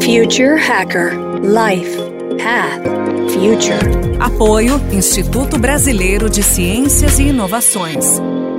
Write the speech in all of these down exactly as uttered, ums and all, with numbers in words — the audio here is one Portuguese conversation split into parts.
Future Hacker Life Path Future. Apoio Instituto Brasileiro de Ciências e Inovações.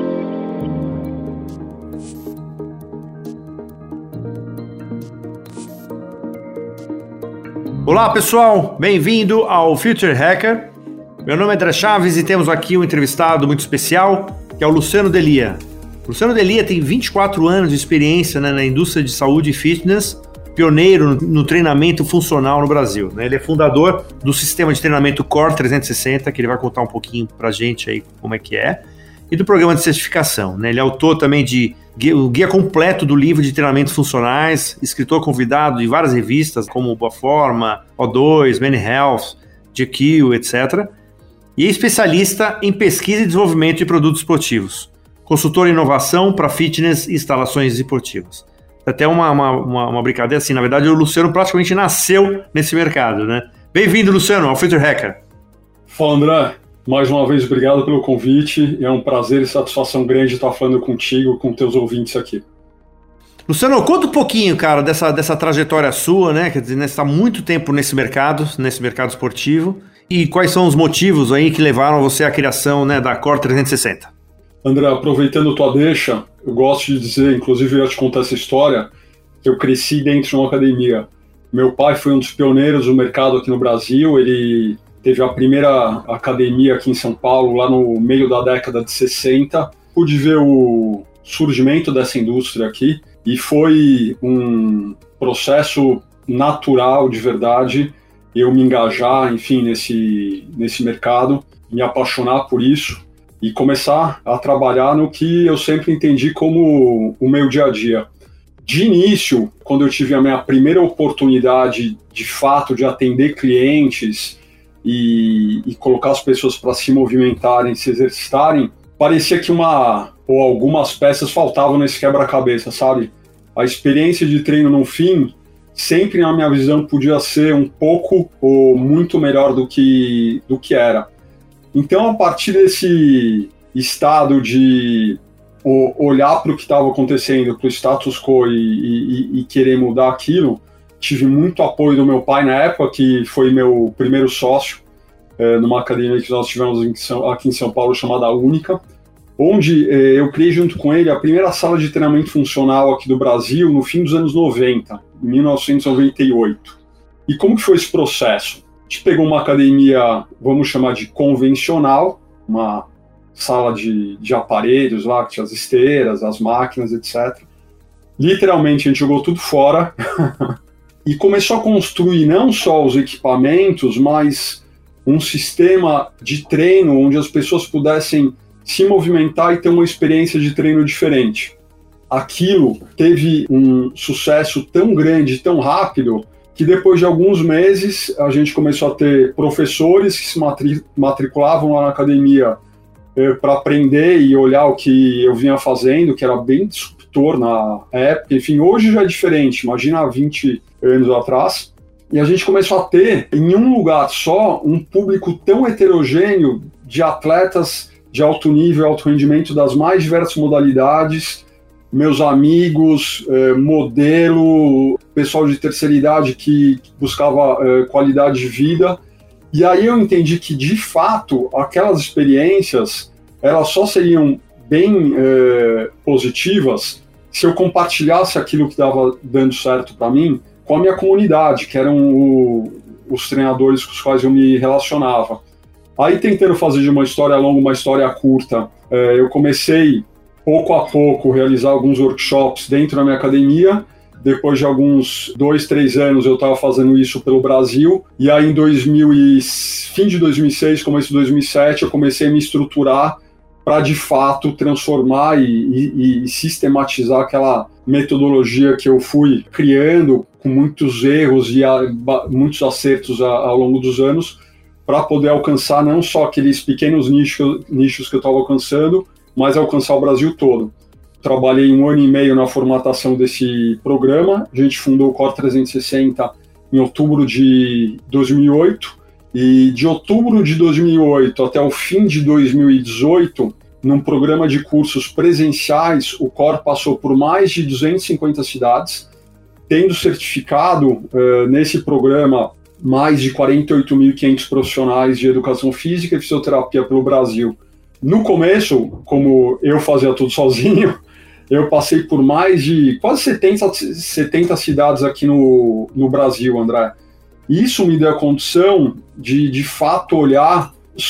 Olá pessoal, bem-vindo ao Future Hacker. Meu nome é André Chaves e temos aqui um entrevistado muito especial, que é o Luciano Delia. O Luciano Delia tem vinte e quatro anos de experiência, né, na indústria de saúde e fitness, pioneiro no, no treinamento funcional no Brasil, né? Ele é fundador do sistema de treinamento Core trezentos e sessenta, que ele vai contar um pouquinho pra gente aí como é que é, e do programa de certificação, né? Ele é autor também de o guia completo do livro de treinamentos funcionais, escritor convidado de várias revistas como Boa Forma, O dois, Man Health, G Q, etcétera. E é especialista em pesquisa e desenvolvimento de produtos esportivos. Consultor em inovação para fitness e instalações esportivas. Até uma, uma, uma, uma brincadeira assim, na verdade o Luciano praticamente nasceu nesse mercado, né? Bem-vindo, Luciano, ao Future Hacker. Fala, André. Mais uma vez, obrigado pelo convite. É um prazer e satisfação grande estar falando contigo, com teus ouvintes aqui. Luciano, conta um pouquinho, cara, dessa, dessa trajetória sua, né? Quer dizer, né, você está há muito tempo nesse mercado, nesse mercado esportivo. E quais são os motivos aí que levaram você à criação, né, da Core trezentos e sessenta? André, aproveitando tua deixa, eu gosto de dizer, inclusive eu ia te contar essa história, que eu cresci dentro de uma academia. Meu pai foi um dos pioneiros do mercado aqui no Brasil, ele teve a primeira academia aqui em São Paulo, lá no meio da década de sessenta. Pude ver o surgimento dessa indústria aqui e foi um processo natural, de verdade, eu me engajar, enfim, nesse, nesse mercado, me apaixonar por isso e começar a trabalhar no que eu sempre entendi como o meu dia a dia. De início, quando eu tive a minha primeira oportunidade, de fato, de atender clientes e, e colocar as pessoas para se movimentarem, se exercitarem, parecia que uma ou algumas peças faltavam nesse quebra-cabeça, sabe? A experiência de treino no fim, sempre na minha visão, podia ser um pouco ou muito melhor do que, do que era. Então, a partir desse estado de olhar para o que estava acontecendo, para o status quo e, e, e querer mudar aquilo, tive muito apoio do meu pai na época, que foi meu primeiro sócio, é, numa academia que nós tivemos em São, aqui em São Paulo, chamada Única, onde é, eu criei junto com ele a primeira sala de treinamento funcional aqui do Brasil no fim dos anos noventa, em mil novecentos e noventa e oito. E como que foi esse processo? A gente pegou uma academia, vamos chamar de convencional, uma sala de, de aparelhos lá, que tinha as esteiras, as máquinas, etcétera. Literalmente a gente jogou tudo fora e começou a construir não só os equipamentos, mas um sistema de treino onde as pessoas pudessem se movimentar e ter uma experiência de treino diferente. Aquilo teve um sucesso tão grande, tão rápido, que depois de alguns meses a gente começou a ter professores que se matri- matriculavam lá na academia eh, para aprender e olhar o que eu vinha fazendo, que era bem disruptor na época. Enfim, hoje já é diferente, imagina há vinte anos atrás. E a gente começou a ter, em um lugar só, um público tão heterogêneo de atletas de alto nível, alto rendimento das mais diversas modalidades, meus amigos, eh, modelo, pessoal de terceira idade que buscava eh, qualidade de vida. E aí eu entendi que, de fato, aquelas experiências, elas só seriam bem eh, positivas se eu compartilhasse aquilo que estava dando certo para mim com a minha comunidade, que eram o, os treinadores com os quais eu me relacionava. Aí, tentando fazer de uma história longa uma história curta, eh, eu comecei, pouco a pouco, realizar alguns workshops dentro da minha academia. Depois de alguns dois, três anos, eu estava fazendo isso pelo Brasil. E aí, em dois mil e, fim de dois mil e seis, começo de dois mil e sete, eu comecei a me estruturar para, de fato, transformar e, e, e sistematizar aquela metodologia que eu fui criando, com muitos erros e a, muitos acertos a, ao longo dos anos, para poder alcançar não só aqueles pequenos nichos, nichos que eu estava alcançando, mas alcançar o Brasil todo. Trabalhei um ano e meio na formatação desse programa. A gente fundou o Core trezentos e sessenta em outubro de dois mil e oito, e de outubro de dois mil e oito até o fim de dois mil e dezoito, num programa de cursos presenciais, o Core passou por mais de duzentas e cinquenta cidades, tendo certificado uh, nesse programa mais de quarenta e oito mil e quinhentos profissionais de educação física e fisioterapia pelo Brasil. No começo, como eu fazia tudo sozinho, eu passei por mais de quase setenta, setenta cidades aqui no, no Brasil, André. Isso me deu a condição de, de fato, olhar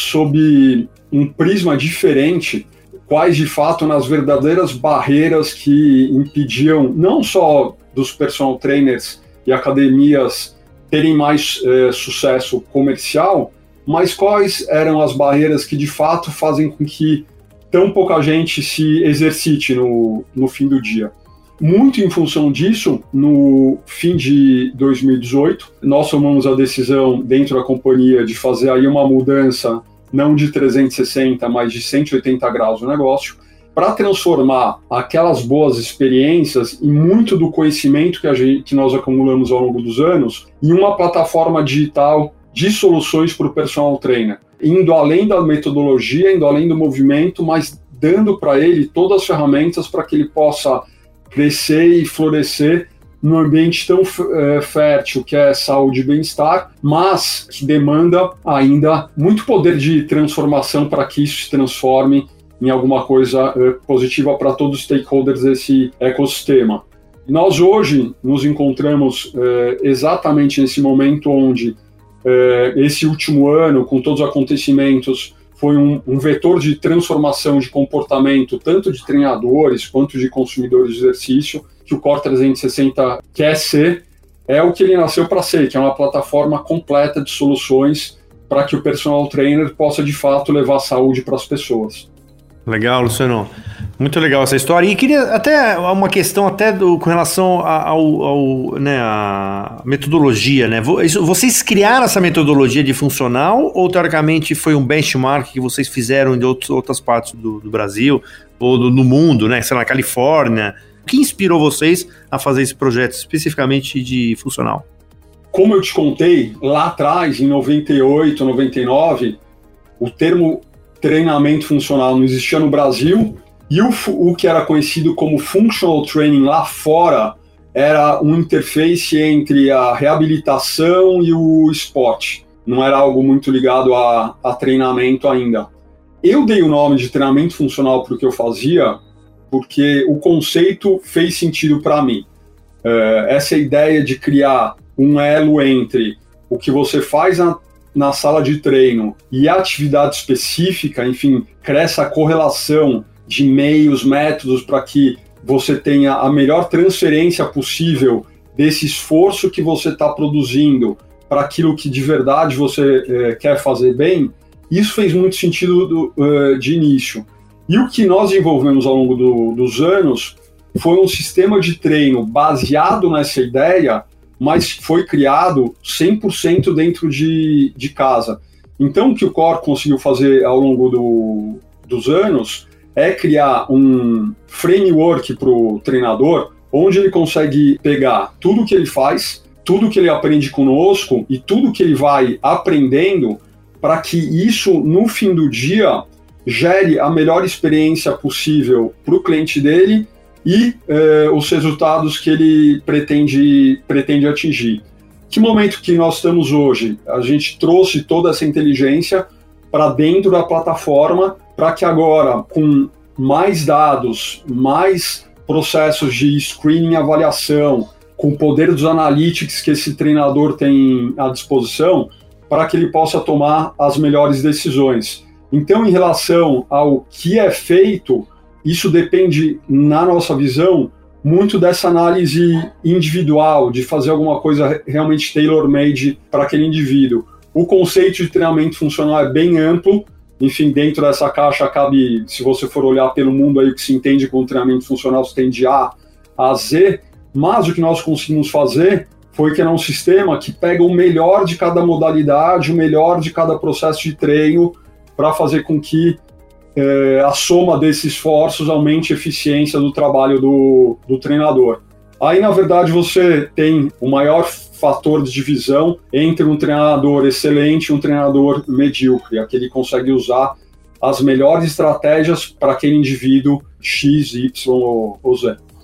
sob um prisma diferente quais, de fato, nas verdadeiras barreiras que impediam não só dos personal trainers e academias terem mais eh, sucesso comercial, mas quais eram as barreiras que, de fato, fazem com que tão pouca gente se exercite no, no fim do dia. Muito em função disso, no fim de dois mil e dezoito, nós tomamos a decisão dentro da companhia de fazer aí uma mudança não de trezentos e sessenta, mas de cento e oitenta graus no negócio, para transformar aquelas boas experiências e muito do conhecimento que, a gente, que nós acumulamos ao longo dos anos em uma plataforma digital de soluções para o personal trainer, indo além da metodologia, indo além do movimento, mas dando para ele todas as ferramentas para que ele possa crescer e florescer num ambiente tão é, fértil que é saúde e bem-estar, mas que demanda ainda muito poder de transformação para que isso se transforme em alguma coisa é, positiva para todos os stakeholders desse ecossistema. Nós hoje nos encontramos é, exatamente nesse momento onde é, esse último ano, com todos os acontecimentos, foi um, um vetor de transformação de comportamento, tanto de treinadores quanto de consumidores de exercício, que o Core trezentos e sessenta quer ser, é o que ele nasceu para ser, que é uma plataforma completa de soluções para que o personal trainer possa, de fato, levar saúde para as pessoas. Legal, Luciano. Muito legal essa história. E queria até uma questão até do, com relação ao, ao, né, a metodologia, né? Vocês criaram essa metodologia de funcional ou, teoricamente, foi um benchmark que vocês fizeram de outros, outras partes do, do Brasil ou do, no mundo, né? Sei lá, na Califórnia? O que inspirou vocês a fazer esse projeto especificamente de funcional? Como eu te contei, lá atrás, em noventa e oito, noventa e nove, o termo treinamento funcional não existia no Brasil e o, o que era conhecido como functional training lá fora era um interface entre a reabilitação e o esporte. Não era algo muito ligado a, a treinamento ainda. Eu dei o nome de treinamento funcional para o que eu fazia porque o conceito fez sentido para mim. Uh, essa ideia de criar um elo entre o que você faz na, na sala de treino e a atividade específica, enfim, cresce a correlação de meios, métodos para que você tenha a melhor transferência possível desse esforço que você está produzindo para aquilo que de verdade você uh, quer fazer bem, isso fez muito sentido do, uh, de início. E o que nós desenvolvemos ao longo do, dos anos foi um sistema de treino baseado nessa ideia, mas foi criado cem por cento dentro de, de casa. Então, o que o Core conseguiu fazer ao longo do, dos anos é criar um framework para o treinador, onde ele consegue pegar tudo que ele faz, tudo que ele aprende conosco e tudo que ele vai aprendendo para que isso, no fim do dia, gere a melhor experiência possível para o cliente dele e eh, os resultados que ele pretende, pretende atingir. Que momento que nós estamos hoje? A gente trouxe toda essa inteligência para dentro da plataforma para que agora, com mais dados, mais processos de screening e avaliação, com o poder dos analytics que esse treinador tem à disposição, para que ele possa tomar as melhores decisões. Então, em relação ao que é feito, isso depende, na nossa visão, muito dessa análise individual, de fazer alguma coisa realmente tailor-made para aquele indivíduo. O conceito de treinamento funcional é bem amplo, enfim, dentro dessa caixa cabe, se você for olhar pelo mundo aí, o que se entende como treinamento funcional, se tem de A a Z, mas o que nós conseguimos fazer foi criar um sistema que pega o melhor de cada modalidade, o melhor de cada processo de treino, para fazer com que eh, a soma desses esforços aumente a eficiência do trabalho do, do treinador. Aí, na verdade, você tem o maior fator de divisão entre um treinador excelente e um treinador medíocre, aquele que consegue usar as melhores estratégias para aquele indivíduo X, Y ou Z.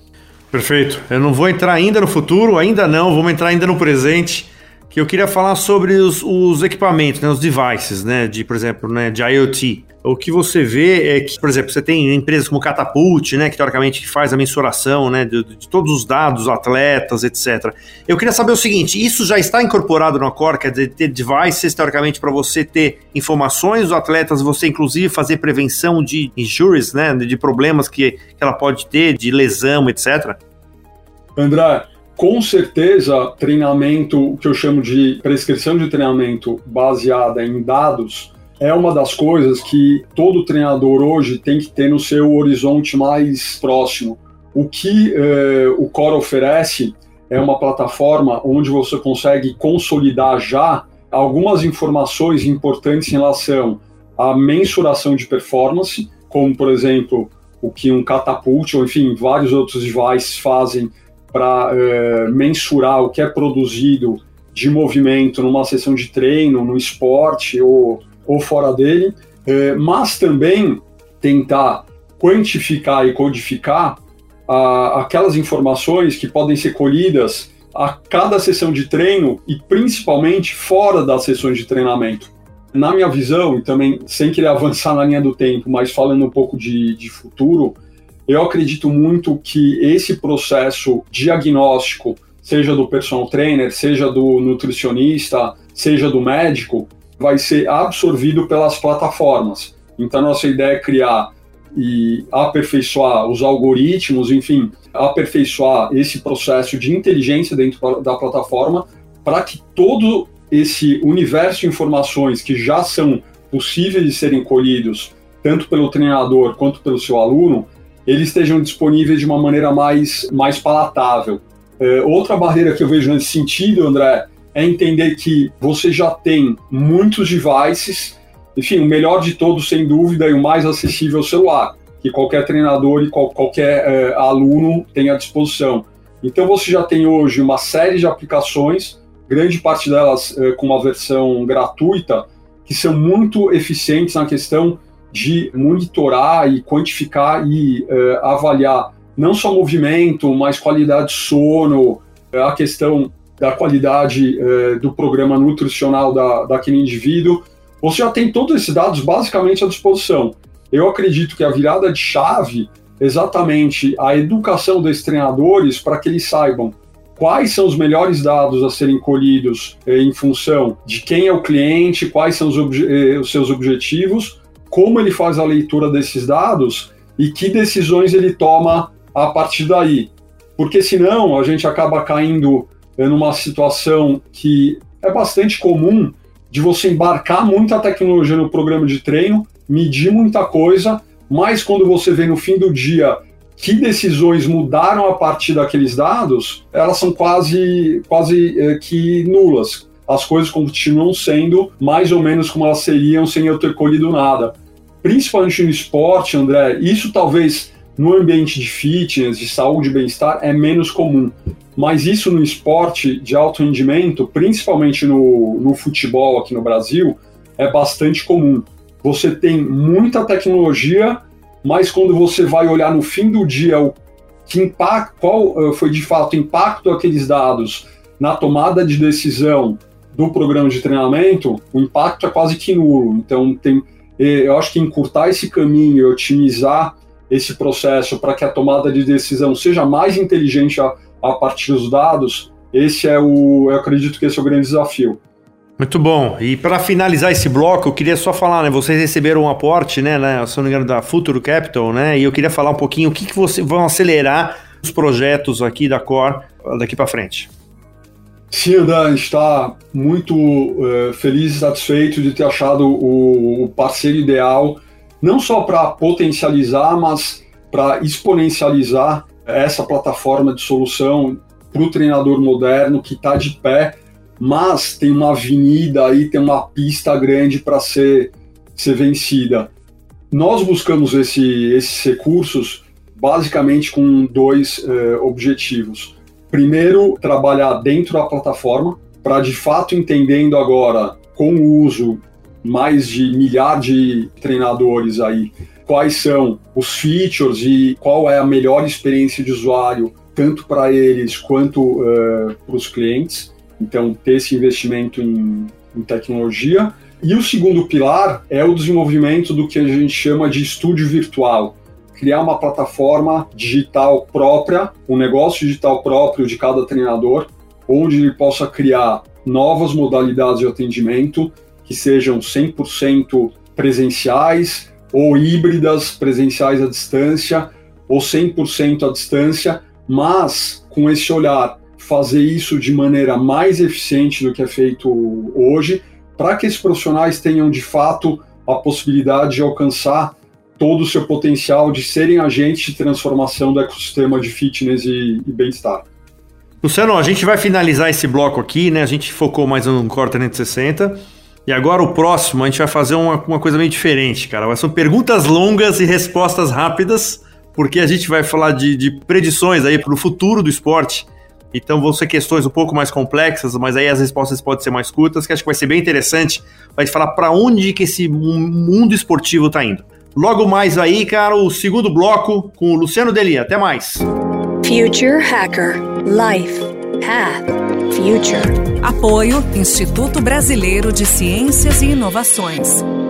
Perfeito. Eu não vou entrar ainda no futuro, ainda não, vamos entrar ainda no presente, que eu queria falar sobre os, os equipamentos, né, os devices, né, de, por exemplo, né, de IoT. O que você vê é que, por exemplo, você tem empresas como Catapult, né, que teoricamente faz a mensuração, né, de, de todos os dados, atletas, etcétera. Eu queria saber o seguinte, isso já está incorporado no Core, quer dizer, ter devices, teoricamente, para você ter informações dos atletas, você inclusive fazer prevenção de injuries, né, de problemas que, que ela pode ter, de lesão, etcétera? André, com certeza, treinamento, o que eu chamo de prescrição de treinamento baseada em dados, é uma das coisas que todo treinador hoje tem que ter no seu horizonte mais próximo. O que eh, o Core oferece é uma plataforma onde você consegue consolidar já algumas informações importantes em relação à mensuração de performance, como, por exemplo, o que um Catapult, ou enfim, vários outros devices fazem para eh, mensurar o que é produzido de movimento numa sessão de treino, no esporte ou, ou fora dele, eh, mas também tentar quantificar e codificar a, aquelas informações que podem ser colhidas a cada sessão de treino e principalmente fora das sessões de treinamento. Na minha visão, e também sem querer avançar na linha do tempo, mas falando um pouco de, de futuro, eu acredito muito que esse processo diagnóstico, seja do personal trainer, seja do nutricionista, seja do médico, vai ser absorvido pelas plataformas. Então, nossa ideia é criar e aperfeiçoar os algoritmos, enfim, aperfeiçoar esse processo de inteligência dentro da plataforma para que todo esse universo de informações que já são possíveis de serem colhidos, tanto pelo treinador quanto pelo seu aluno, eles estejam disponíveis de uma maneira mais, mais palatável. É, outra barreira que eu vejo nesse sentido, André, é entender que você já tem muitos devices, enfim, o melhor de todos, sem dúvida, e o mais acessível é o celular, que qualquer treinador e qual, qualquer é, aluno tem à disposição. Então você já tem hoje uma série de aplicações, grande parte delas é, com uma versão gratuita, que são muito eficientes na questão de monitorar e quantificar e uh, avaliar não só movimento, mas qualidade de sono, a questão da qualidade uh, do programa nutricional da, daquele indivíduo. Você já tem todos esses dados basicamente à disposição. Eu acredito que a virada de chave é exatamente a educação dos treinadores para que eles saibam quais são os melhores dados a serem colhidos uh, em função de quem é o cliente, quais são os, obje- uh, os seus objetivos, como ele faz a leitura desses dados e que decisões ele toma a partir daí. Porque senão a gente acaba caindo numa situação que é bastante comum de você embarcar muita tecnologia no programa de treino, medir muita coisa, mas quando você vê no fim do dia que decisões mudaram a partir daqueles dados, elas são quase, quase é, que nulas. As coisas continuam sendo mais ou menos como elas seriam sem eu ter colhido nada. Principalmente no esporte, André, isso talvez no ambiente de fitness, de saúde e bem-estar é menos comum. Mas isso no esporte de alto rendimento, principalmente no, no futebol aqui no Brasil, é bastante comum. Você tem muita tecnologia, mas quando você vai olhar no fim do dia o que impacto, qual foi de fato o impacto daqueles dados na tomada de decisão do programa de treinamento, o impacto é quase que nulo. Então, tem, eu acho que encurtar esse caminho e otimizar esse processo para que a tomada de decisão seja mais inteligente a, a partir dos dados, esse é o, eu acredito que esse é o grande desafio. Muito bom. E para finalizar esse bloco, eu queria só falar, né? Vocês receberam um aporte, né, né, se não me engano, da Future Capital, né? E eu queria falar um pouquinho o que, que vocês vão acelerar os projetos aqui da Core daqui para frente. Sim, André, a gente está muito uh, feliz e satisfeito de ter achado o, o parceiro ideal, não só para potencializar, mas para exponencializar essa plataforma de solução para o treinador moderno que está de pé, mas tem uma avenida aí, tem uma pista grande para ser, ser vencida. Nós buscamos esse, esses recursos basicamente com dois eh, objetivos. Primeiro, trabalhar dentro da plataforma, para de fato entendendo agora, com o uso mais de milhar de treinadores aí, quais são os features e qual é a melhor experiência de usuário tanto para eles quanto uh, para os clientes. Então, ter esse investimento em, em tecnologia. E o segundo pilar é o desenvolvimento do que a gente chama de estúdio virtual. Criar uma plataforma digital própria, um negócio digital próprio de cada treinador, onde ele possa criar novas modalidades de atendimento que sejam cem por cento presenciais ou híbridas, presenciais à distância ou cem por cento à distância, mas com esse olhar, fazer isso de maneira mais eficiente do que é feito hoje, para que esses profissionais tenham de fato a possibilidade de alcançar todo o seu potencial de serem agentes de transformação do ecossistema de fitness e, e bem-estar. Luciano, a gente vai finalizar esse bloco aqui, né? A gente focou mais no Core trezentos e sessenta e agora o próximo a gente vai fazer uma, uma coisa meio diferente, cara. São perguntas longas e respostas rápidas, porque a gente vai falar de, de predições aí para o futuro do esporte. Então vão ser questões um pouco mais complexas, mas aí as respostas podem ser mais curtas, que acho que vai ser bem interessante. Vai falar para onde que esse mundo esportivo está indo. Logo mais aí, cara, o segundo bloco com o Luciano Delia. Até mais. Future Hacker. Life. Path. Future. Apoio Instituto Brasileiro de Ciências e Inovações.